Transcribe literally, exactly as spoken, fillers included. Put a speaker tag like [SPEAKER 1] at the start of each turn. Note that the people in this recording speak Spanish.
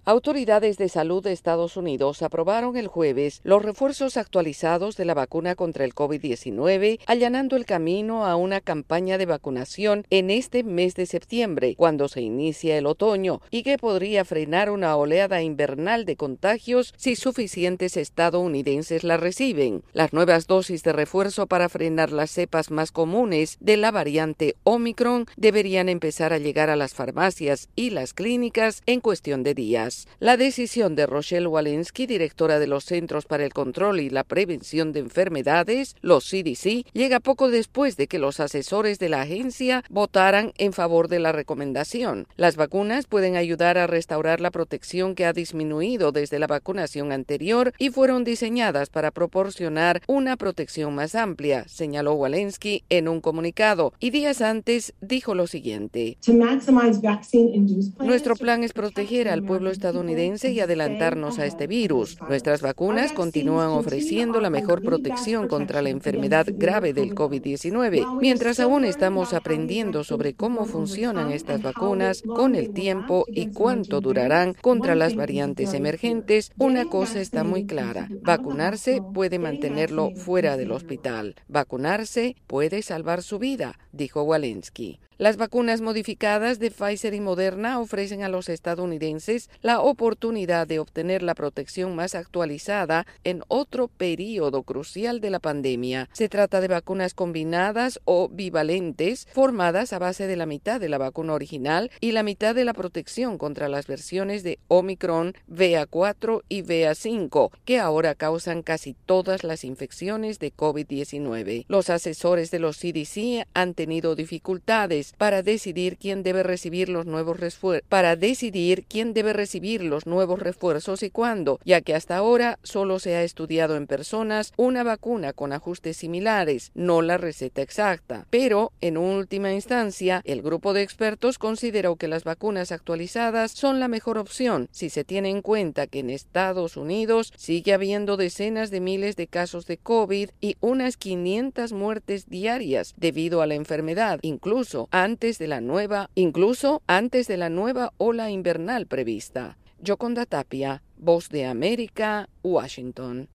[SPEAKER 1] Autoridades de salud de Estados Unidos aprobaron el jueves los refuerzos actualizados de la vacuna contra el COVID diecinueve, allanando el camino a una campaña de vacunación en este mes de septiembre, cuando se inicia el otoño, y que podría frenar una oleada invernal de contagios si suficientes estadounidenses la reciben. Las nuevas dosis de refuerzo para frenar las cepas más comunes de la variante Omicron deberían empezar a llegar a las farmacias y las clínicas en cuestión de días. La decisión de Rochelle Walensky, directora de los Centros para el Control y la Prevención de Enfermedades, los C D C, llega poco después de que los asesores de la agencia votaran en favor de la recomendación. Las vacunas pueden ayudar a restaurar la protección que ha disminuido desde la vacunación anterior y fueron diseñadas para proporcionar una protección más amplia, señaló Walensky en un comunicado, y días antes dijo lo siguiente: Nuestro plan es proteger al pueblo estadounidense y adelantarnos a este virus. Nuestras vacunas continúan ofreciendo la mejor protección contra la enfermedad grave del COVID diecinueve. Mientras aún estamos aprendiendo sobre cómo funcionan estas vacunas con el tiempo y cuánto durarán contra las variantes emergentes, una cosa está muy clara: vacunarse puede mantenerlo fuera del hospital. Vacunarse puede salvar su vida, dijo Walensky. Las vacunas modificadas de Pfizer y Moderna ofrecen a los estadounidenses la oportunidad de obtener la protección más actualizada en otro período crucial de la pandemia. Se trata de vacunas combinadas o bivalentes, formadas a base de la mitad de la vacuna original y la mitad de la protección contra las versiones de Omicron, B A cuatro y B A cinco, que ahora causan casi todas las infecciones de COVID diecinueve. Los asesores de los C D C han tenido dificultades para decidir quién debe recibir los nuevos refuerzos, para decidir quién debe recibir los nuevos refuerzos y cuándo, ya que hasta ahora solo se ha estudiado en personas una vacuna con ajustes similares, no la receta exacta. Pero, en última instancia, el grupo de expertos consideró que las vacunas actualizadas son la mejor opción si se tiene en cuenta que en Estados Unidos sigue habiendo decenas de miles de casos de COVID y unas quinientas muertes diarias debido a la enfermedad, incluso antes de la nueva, incluso antes de la nueva ola invernal prevista. Yoconda Tapia, Voz de América, Washington.